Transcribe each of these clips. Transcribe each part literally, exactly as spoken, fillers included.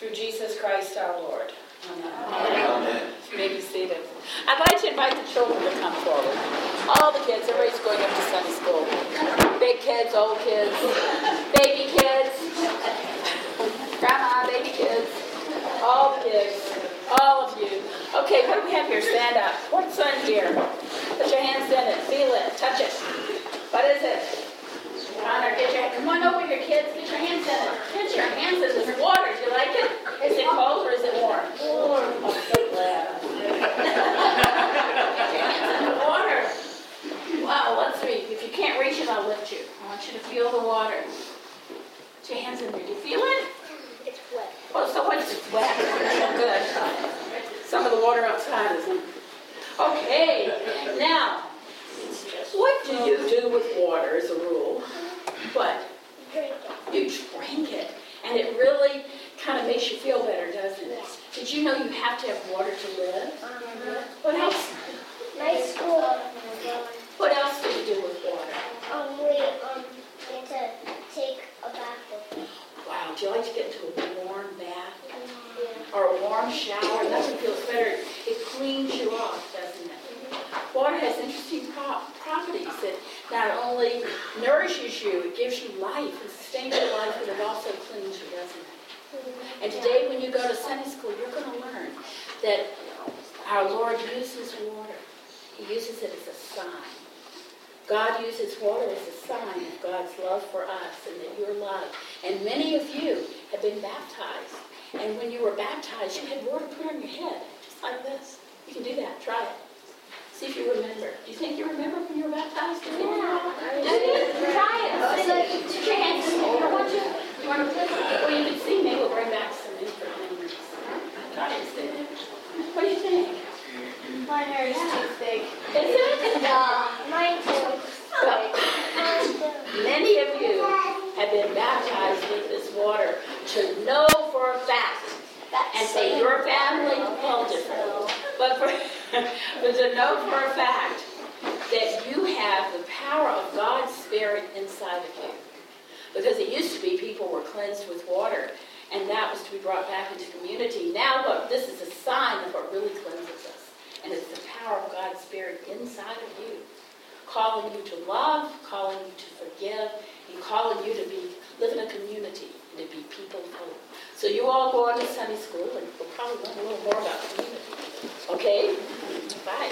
through Jesus Christ our Lord. Amen. Amen. You may be seated. I'd like to invite the children to come forward. All the kids, everybody's going up to Sunday school. Big kids, old kids, baby kids, grandma, baby kids, all the kids, all of you. Okay, what do we have here? Stand up. What's on here? Put your hands in it. Feel it. Touch it. What is it? Connor, get your, come on over here, kids. Get your hands in it. Get your hands in this water. Do you like it? Is it cold or is it warm? Warm. I'm so glad. Get your hands in the water. Wow, let's see. If you can't reach it, I'll lift you. I want you to feel the water. Put your hands in there. Do you feel it? It's wet. Well, so what's it's wet? So good. Some of the water outside isn't. Okay. Now, what do you do with water as a rule? What? Drink it. You drink it. And it really kind of makes you feel better, doesn't it? Did you know you have to have water to live? Uh-huh. What else? My school. What else do you do with water? Um, we um get to take a bath with it. Wow, do you like to get into a warm bath Yeah. or a warm shower? Nothing feels better. It cleans you off, doesn't it? Water has interesting pro- properties. It not only nourishes you, it gives you life, it sustains your life, but it also cleans you, doesn't it? And today when you go to Sunday school, you're going to learn that our Lord uses water. He uses it as a sign. God uses water as a sign of God's love for us and that you're loved. And many of you have been baptized. And when you were baptized, you had water put on your head, just like this. You can do that. Try it. See if you remember. Do you think you remember when you were baptized? Yeah. Do you? Try it. Put your hands in there. I want you. You want to well, you can see. Maybe we'll bring back some memories. Try it. See. What do you think? My hair is too thick. Is it? Yeah. Mine too. Well, many of you have been baptized with this water to know for a fact, and say your family well different, but for but to know for a fact that you have the power of God's Spirit inside of you. Because it used to be people were cleansed with water, and that was to be brought back into community. Now look, this is a sign of what really cleanses us, and it's the power of God's Spirit inside of you, calling you to love, calling you to forgive, and calling you to be live in a community and to be people of hope. So you all go on to Sunday school, and we'll probably learn a little more about community. Okay? Bye.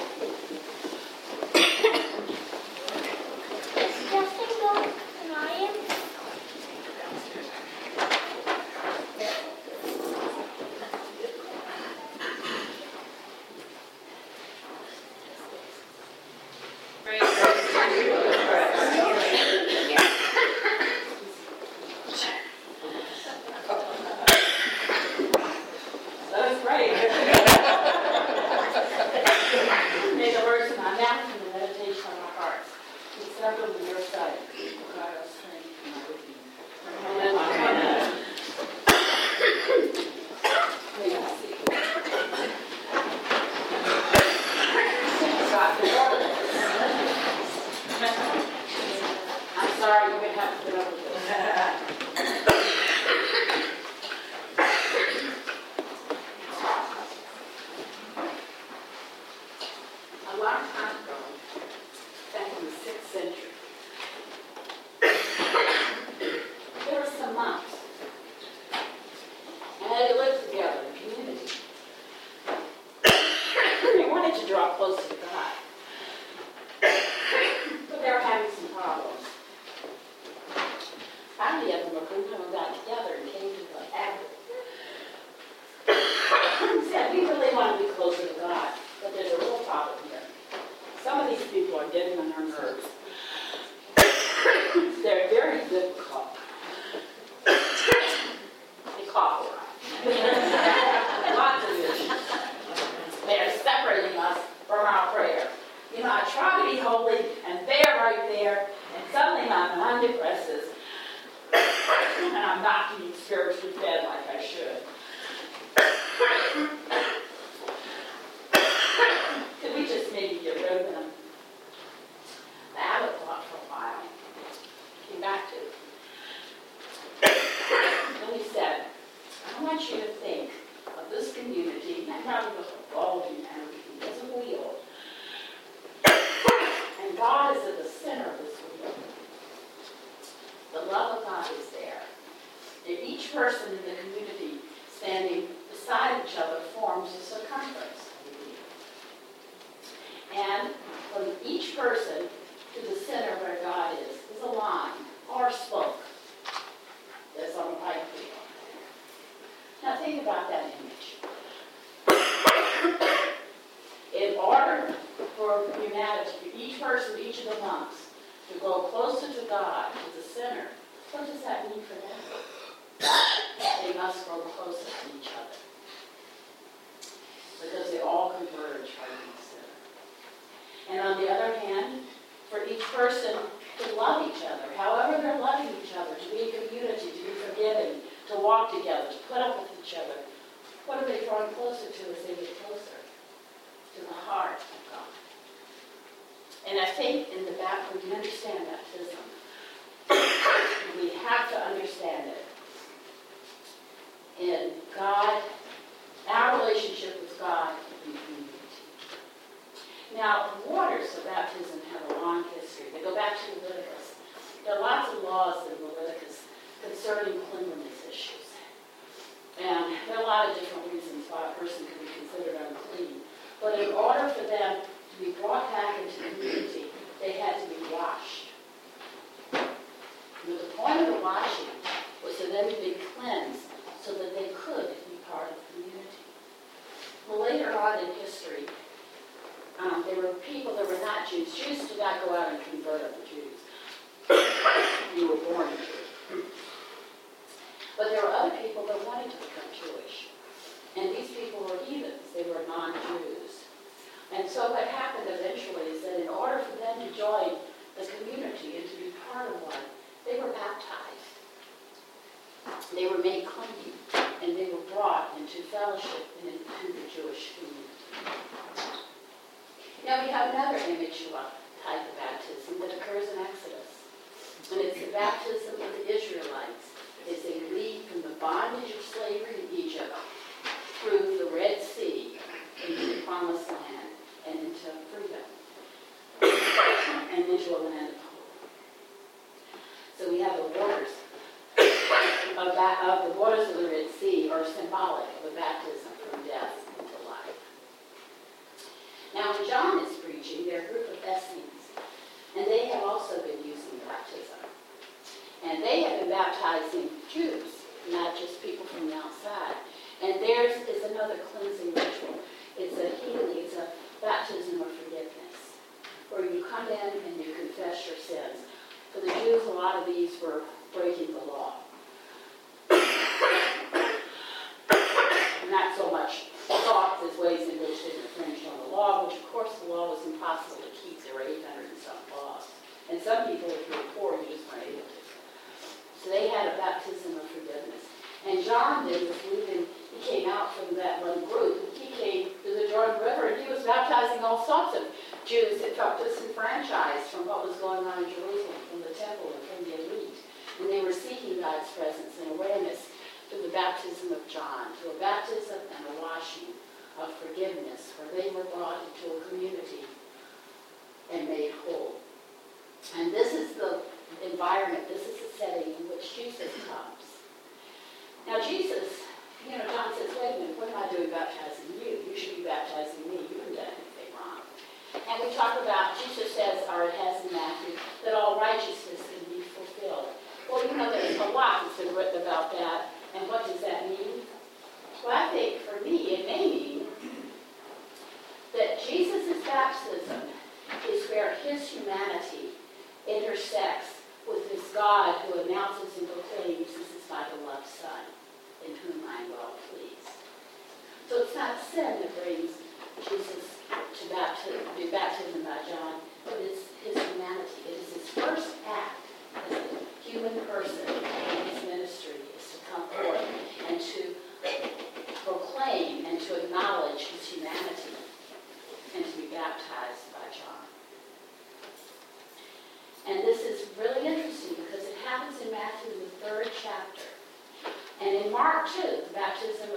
Does Justin go and I am? That's right. May the words of my mouth and the meditation of my heart be acceptable in your sight. God, our strength and our redeemer. Amen. May I see. God, the Lord. I'm sorry, you're going to have to put up with this. A long time ago, back in the sixth century, there were some monks, and they lived together in a community. They wanted to draw closer to God, but they were having some problems. Finally, of them a group of them got together and came to the habit. Said, we really want to be closer to God, but there's a real problem here. Some of these people are getting on our nerves. They're very difficult. They cough a lot. Lots of issues. They're separating us from our prayer. You know, I try to be holy, and they're right there, and suddenly my mind depresses, and I'm not being spiritually fed like I should. Could we just maybe get rid of them? I haven't thought for a while. Came back to it. Then he said, I want you to think of this community, and probably all of humanity, as a wheel. And God is at the center of this wheel. The love of God is there. And each person in the community standing beside each other forms a circumference. And from each person to the center where God is, is a line or a spoke that's on the right wheel. Now think about that image. In order for humanity, for each person, each of the monks, to go closer to God, to the center, what does that mean for them? They must grow closer to each other. Because they all converge right in the center. And on the other hand, for each person to love each other, however they're loving each other, to be a community, to be forgiving, to walk together, to put up with each other, what are they drawing closer to as they get closer? To the heart of God. And I think in the back, when we understand baptism, we have to understand it. In God, our relationship with God and community. Now, the waters of baptism have a long history. They go back to Leviticus. There are lots of laws in Leviticus concerning cleanliness issues. And there are a lot of different reasons why a person can be considered unclean. But in order for them to be brought back into the community, they had to be washed. And the point of the washing was for them to be cleansed so that they could be part of the community. Well, later on in history, um, there were people that were not Jews. Jews did not go out and convert other Jews. You were born a Jew. But there were other people that wanted to become Jewish. And these people were heathens. They were non-Jews. And so what happened eventually is that in order for them to join the community and to be part of one, they were baptized. They were made clean, and they were brought into fellowship and into the Jewish community. Now we have another image of a type of baptism that occurs in Exodus. And it's the baptism of the Israelites as they leave from the bondage of slavery in Egypt through the Red Sea into the Promised Land and into freedom and into a land of hope. So we have the waters of, ba- of the waters of the Red Sea are symbolic of a baptism from death into life. Now when John is preaching, there are a group of Essenes, and they have also been using baptism. And they have been baptizing Jews, not just people from the outside. And theirs is another cleansing ritual. It's a healing, it's a baptism of forgiveness, where you come in and you confess your sins. For the Jews, a lot of these were breaking the law. Not so much thoughts as ways in which they infringed on the law, which of course the law was impossible to keep. There were eight hundred and some laws. And some people, if you were poor, you just weren't able to. So they had a baptism of forgiveness. And John did was leaving, he came out from that one group. He came to the Jordan River, and he was baptizing all sorts of Jews that felt disenfranchised from what was going on in Jerusalem, from the temple and from the elite. And they were seeking God's presence and awareness through the baptism of John, through a baptism and a washing of forgiveness, where they were brought into a community and made whole. And this is the environment, this is the setting in which Jesus comes. Now Jesus, you know, John says, wait a minute, what am I doing baptizing you? You should be baptizing me. You haven't done anything wrong. And we talk about, Jesus says, or it has in Matthew, that all righteousness can be fulfilled. Well, you know, there's a lot that's been written about that. And what does that mean? Well, I think for me, it may mean that Jesus' baptism is where his humanity intersects with this God who announces and proclaims, this is my beloved Son, in whom I am well pleased. So it's not sin that brings Jesus to baptism, be baptism by John, but it's his humanity. It is his first act as a human person in his ministry is to come forth and to proclaim and to acknowledge his humanity and to be baptized by John. And this is really interesting because it happens in Matthew, the third chapter. And in Mark two, the baptism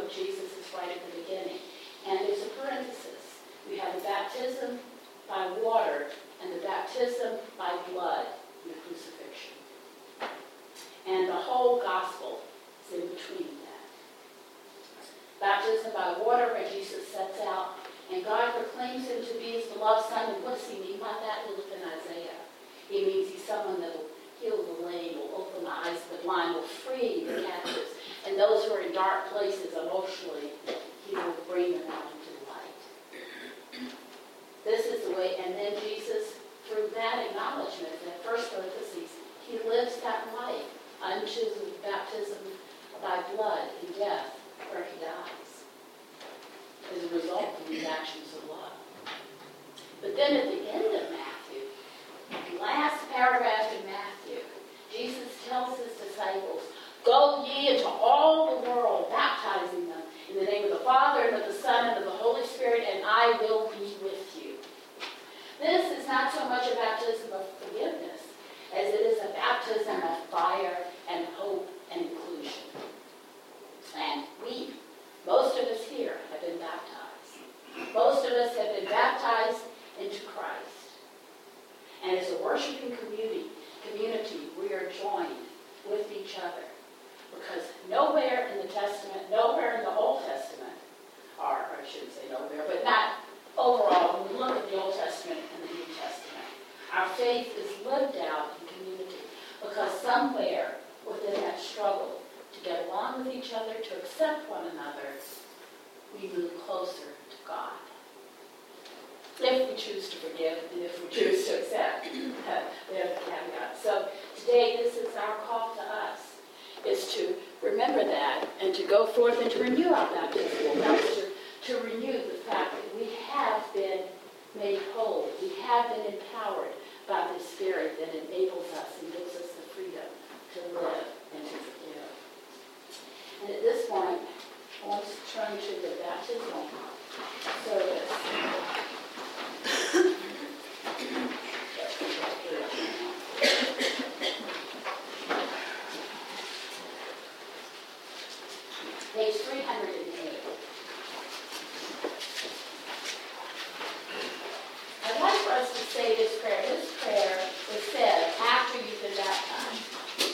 right at the beginning. And there's a parenthesis. We have the baptism by water and the baptism by blood in the crucifixion. And the whole gospel is in between that. Baptism by water, where Jesus sets out, and God proclaims him to be his beloved Son. And what does he mean by that? We look in Isaiah. He means he's someone that will heal the lame, will open the eyes of the blind, will free the captives. And those who are in dark places emotionally, he will bring them out into the light. This is the way, and then Jesus, through that acknowledgement, that first parenthesis, he lives that life unto the baptism by blood in death, where he dies, as a result of these actions of love. But then at the end of Matthew, the last paragraph in Matthew, Jesus tells his disciples, "Go ye into all the world, baptizing them in the name of the Father, and of the Son, and of the Holy Spirit, and I will be with you." This is not so much a baptism of forgiveness as it is a baptism of fire and hope and inclusion. And we, most of us here, have been baptized. Most of us have been baptized into Christ. And as a worshiping community, community, we are joined with each other. Because nowhere in the Testament, nowhere in the Old Testament, or I shouldn't say nowhere, but not overall, when we look at the Old Testament and the New Testament, our faith is lived out in community. Because somewhere within that struggle to get along with each other, to accept one another, we move closer to God. If we choose to forgive and if we choose to accept. We have a caveat. So today, this is our call to us, is to remember that and to go forth and to renew our baptismal vows, to, to renew the fact that we have been made whole. We have been empowered by the Spirit that enables us and gives us the freedom to live and to forgive. And at this point, I want to turn to the baptismal service. Page three hundred eight. I'd like for us to say this prayer. This prayer is said after you've been baptized.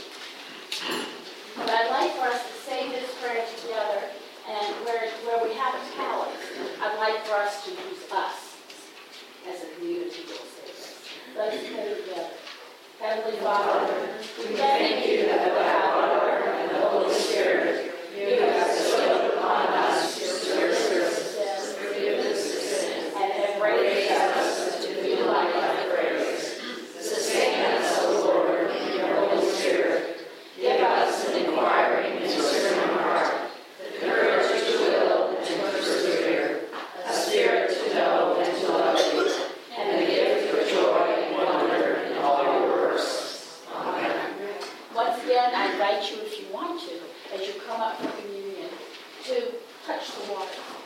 But I'd like for us to say this prayer together, and where, where we have a talent, I'd like for us to use us as a community will say this. Let's pray together. Heavenly Father, we thank you that the Father and the Holy Spirit, you have bestowed upon us your services, forgiveness of sin, and have raised us to new life by grace. Sustain us, O Lord, in your Holy Spirit. Give us an inquiring and discerning heart, the courage to will and to persevere, a spirit to know and to love you, and the gift of joy and wonder in all your works. Amen. Once again, I invite you, if you want to, as you come up for communion, to touch the water.